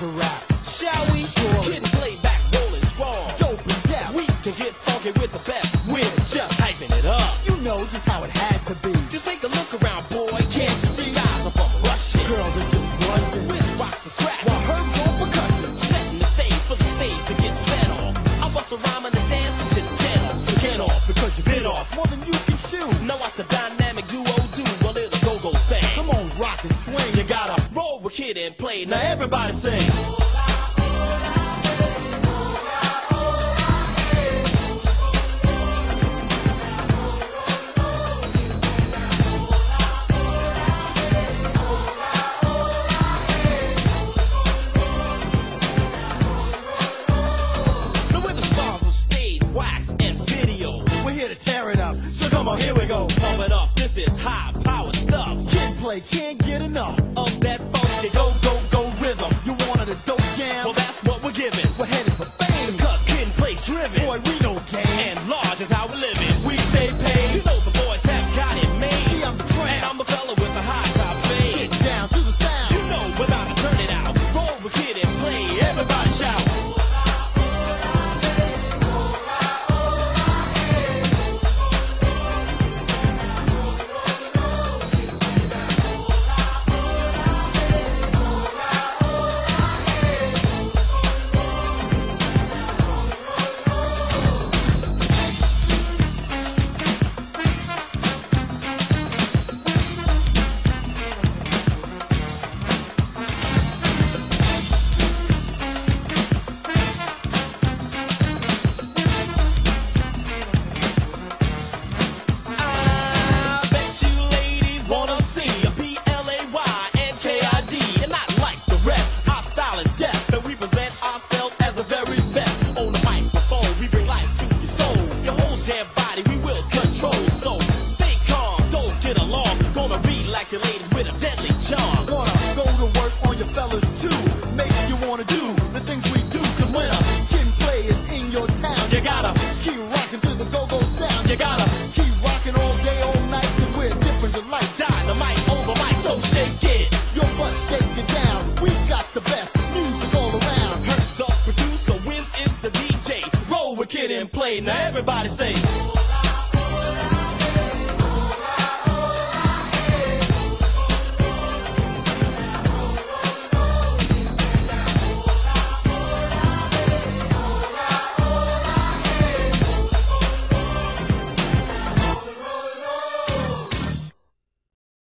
to rap. Shall we? Sure. Kid and play back, rolling strong. Dope and deaf. We can get funky with the best. We're just Hyping it up. You know just how it had to be. Just take a look around, boy. Can't you see? Guys are from Russian. Girls are just blushing. Whiz rocks the scratch. While Herb's on percussion. Setting the stage for the stage to get set off. I bust a rhyme and a dance and just jet off. So get off because you bit off. More than you can chew. Know watch the dynamic duo do. Well, they're the go-go thing. Come on, rock and swing. You gotta roll with Kid and Play. Now everybody sing. We're here to tear it up. So come on, here we go. Pump it up. This is high powered stuff. Kid Play can't get enough Of that funky go, go, go rhythm. You wanted a dope jam? Well, that's what we're giving. We're headed for fame. Cause Kid and Play's driven. Boy, we don't game. And large is how we live it. We stay paid. You know the boys have got it made. See, I'm the tramp. And I'm the fella with the high top fade. Get down to the sound. You know without a turn it out. Roll with Kid and Play. Everybody shout. So stay calm, don't get along. Gonna relax your ladies with a deadly charm. Wanna go to work on your fellas too. Make you wanna do the things we do. Cause when a Kid and Play is in your town, You gotta keep rocking to the go-go sound. You gotta keep rocking all day, all night. Cause we're different to life. dynamite over mic, so shake it. Your butt shake it down. We got the best music all around. Herb's the producer, Wiz is the DJ. Roll with Kid and Play, now everybody say.